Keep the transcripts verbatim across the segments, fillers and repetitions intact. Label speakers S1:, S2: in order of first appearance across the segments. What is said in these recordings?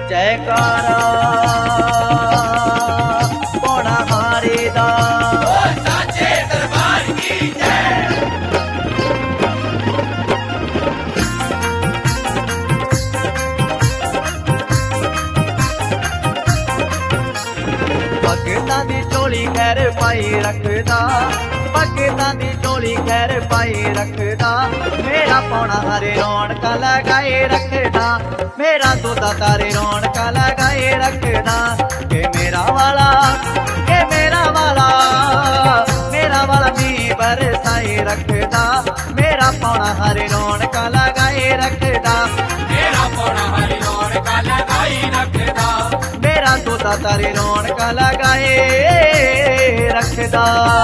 S1: जयकारा पौड़ा हारे दा
S2: साचे दरबार की जय।
S1: भगतां दी झोली खैर पाई रखदा, भगतां दी झोली खैर पाई रखदा, मेरा पौड़ा हरे रौनका लगाए रखदा, मेरा दूधा तारे रौनका लगाए रखदा। के मेरा वाला के मेरा वाला मेरा वाला मी बरसाए रखदा, मेरा पौड़ा हरे रौनका लगाए रखदा,
S2: मेरा पौड़ा हरी रौनका लगाई रखदा,
S1: मेरा दूधा तारे रौनका लगाए रखदा।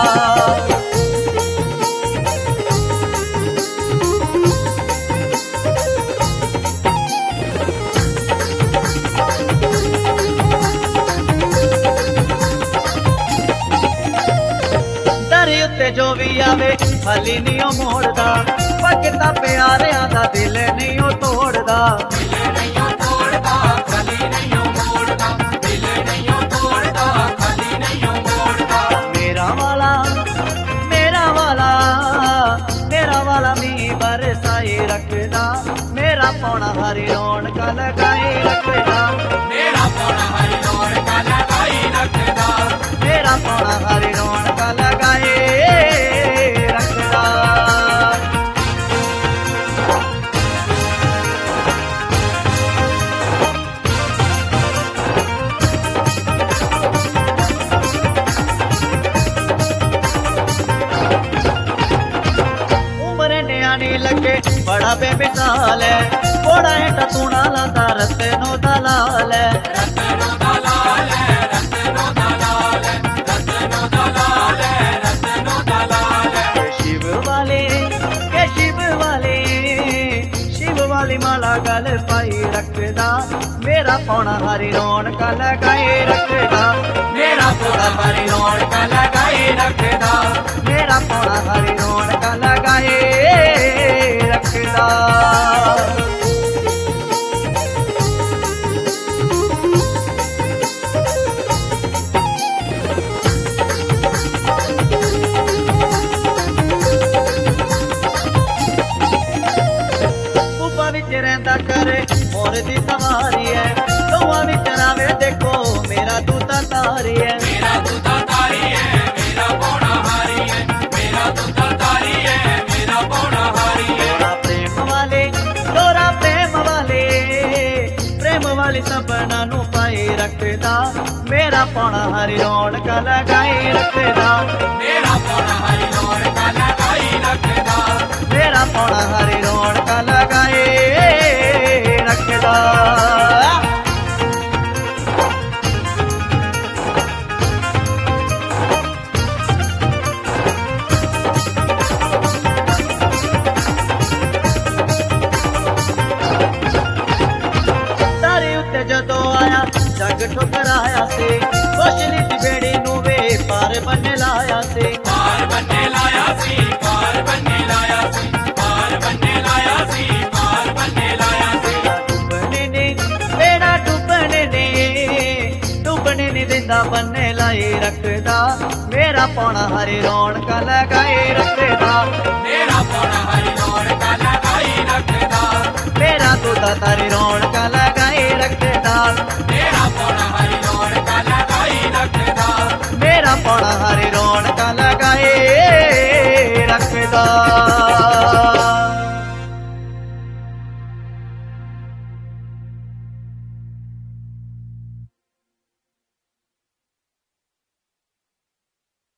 S1: दरी उत्ते जो भी आवे हली नहीं ओ मोड़दा, भगतां प्यारियां दा दिल नहीं ओ तोड़दा।
S2: दिल नहीं ओ तोड़दा, खाली नहीं ओ मोड़दा, दिल नहीं ओ तोड़दा, खाली नहीं ओ मोड़दा।
S1: मेरा वाला मेरा वाला मेरा वाला मी बरसाए रखदा, मेरा पौड़ा हरी रौनका लगाए रखदा,
S2: मेरा पौड़ा हरी रौनका लगाई रखदा,
S1: मेरा पौड़ा हरी रौनका लगाए रखदा। उम्र न्याणी लगे बड़ा बेमिसाल है, बड़ा हेठ तूना लाता रस्ते नो दलाल है।
S2: रत्नो दलाल है, रत्नो दलाल है, रत्नो दलाल है, रत्नो दलाल है।
S1: के शिव वाले के शिव वाले शिव वाली माला गल पाई रखदा, मेरा पौड़ा हरी रौनका लगाए रखदा,
S2: मेरा पौड़ा हरी रौनका लगाई रखदा,
S1: मेरा पौड़ा हरी रौनका लगाए रखदा। विच रहिंदा करे मोर दी सवारी है, दोवां विच रावे देखो मेरा दूता तारी है।
S2: मेरा दूधा तारी है, मेरा पौड़ा हारी है, मेरा दूधा तारी है, मेरा पौड़ा हारी है।
S1: तोरा प्रेम वाले तोरा प्रेम वाले प्रेम वाली सपना नू पाई रखदा, मेरा पौड़ा हरी रौनका लगाए रखदा,
S2: मेरा पौड़ा हरी रौनका लगाई रखदा,
S1: मेरा पौड़ा हरी रौनका लगाए रखदा। तारे उत्ते जदों आया जग ठुकराया से, कोशली दी बेड़ी नू वे पार बन्ने लाया से।
S2: पार बन्ने लाया सी, पार बन्ने लाया सी, पार बन्ने लाया सी, पार बन्ने लाया सी।
S1: डुबने ने बेड़ा डुबने ने डुबने ने दिंदा बन्ने लाई रखदा, मेरा पौड़ा हरी रौनका लगाए रखदा,
S2: मेरा पौड़ा हरी रौनका लगाई रखदा,
S1: मेरा दूधा तारी रौनका लगाए रखदा,